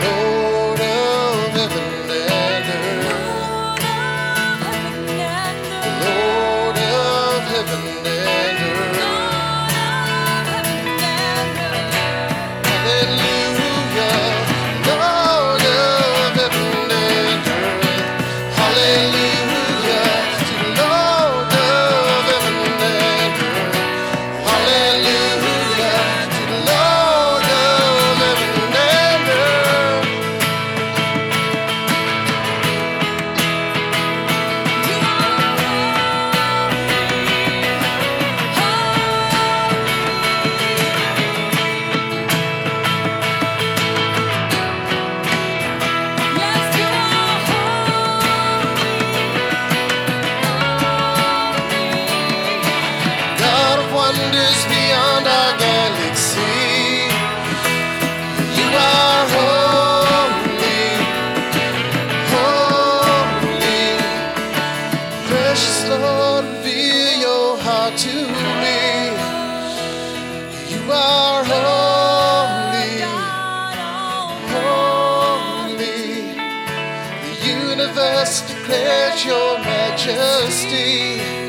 Lord of heaven and earth. Lord of heaven and earth. Hallelujah. Lord of heaven and earth. Hallelujah. To Lord of heaven and earth. Hallelujah. To Lord of heaven and earth. God of wonders beyond our galaxy, you are holy, holy. Precious Lord, reveal your heart to me. You are holy, holy. The universe declares your majesty.